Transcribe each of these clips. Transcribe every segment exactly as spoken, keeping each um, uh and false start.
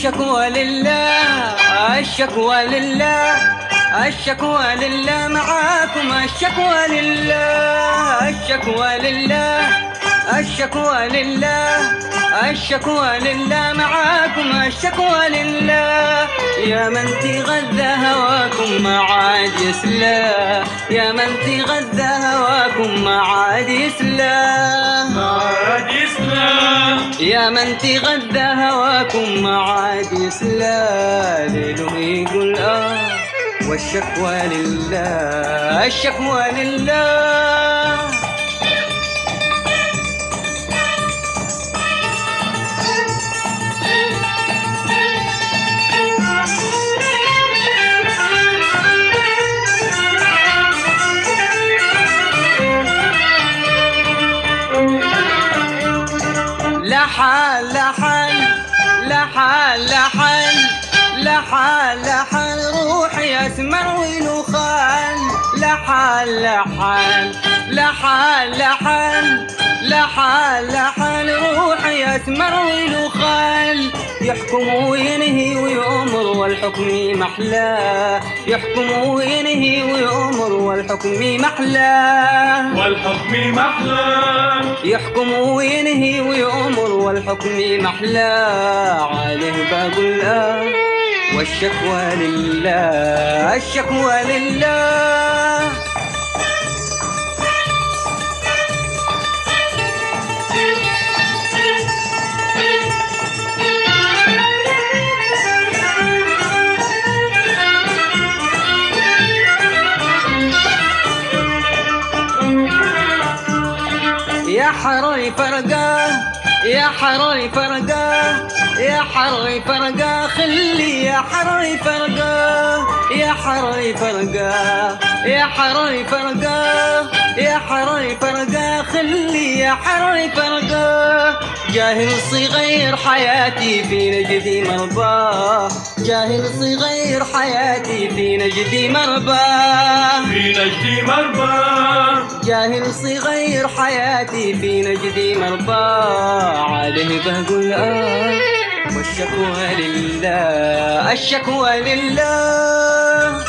الشكوى لله، الشكوى لله، الشكوى لله معاكم، الشكوى لله، الشكوى لله، الشكوى لله، الشكوى لله معاكم، الشكوى لله. يا من تغذى هواكم ما عاد يسلى، يا من تغذى هواكم ما عاد يسلى، ما عاد يسلى. يا من تغذى هواكم ما عاد يسلى. ليله يقول آه والشكوى لله، الشكوى لله. لحن لحن لحن لحن لحن لحن روحي اسمر ولخان، لحن لحن لحن لحن لحن لحن روحي اسمر ولخان. يحكم وينهي ويؤمر والحكم محلاه، يحكم وينهي ويؤمر والحكم محلاه، والحكم محلاه. يحكم وينهي ويؤمر والحكم محلاه. عليه بقول آه والشكوى لله، الشكوى لله. يا حراري فرقاه، يا حراري فرقاه، يا حراري فرقاه، خلي يا حراري فرقاه، يا حراري فرقاه، يا حراري فرقاه، يا حراري فرقاه، خلي يا حراري فرقاه. جاهل صغير حياتي في نجدي مرباه، جاهل صغير حياتي في نجدي مرباه، في نجدي مرباه. جاهل صغير حياتي في نجدي مرباه. عليه بقول آه والشكوى لله، الشكوى لله.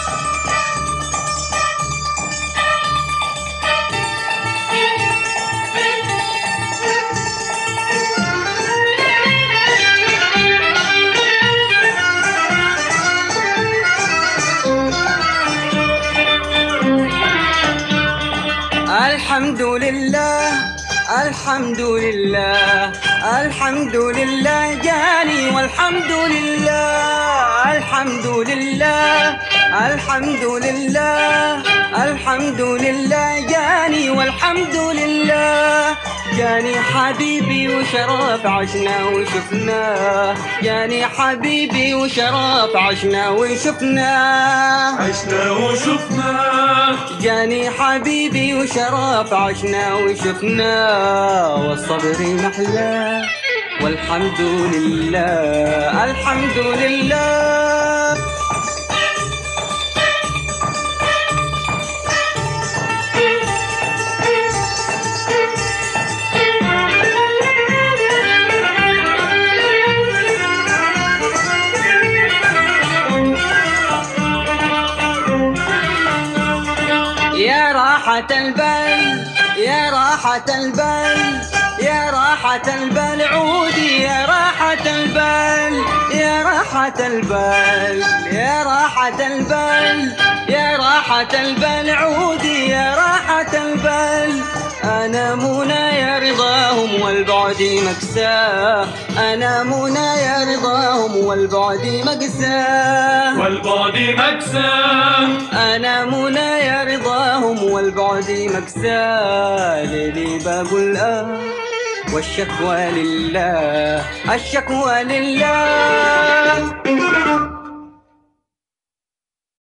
الحمد لله، الحمد لله، الحمد لله جاني والحمد لله، الحمد لله، الحمد لله، الحمد لله جاني والحمد لله. جاني حبيبي وشرف عشنا وشفناه، جاني حبيبي وشرف عشنا وشفناه، عشنا وشفناه. جاني حبيبي وشرف عشنا وشفناه. والصبر محلاه والحمد لله، الحمد لله. يا راحة البال، يا راحة البال، يا راحة البال عودي، يا راحة البال، يا راحة البال، يا راحة البال، يا راحة البال عودي، يا راحة البال. أنا منايا رضاهم والبعد مكساه، أنا منايا رضاهم والبعد مكساه، والبعد مكساه. أنا منايا رضاهم والبعد مكساه. ليلي بقول آه والشكوى لله، الشكوى لله.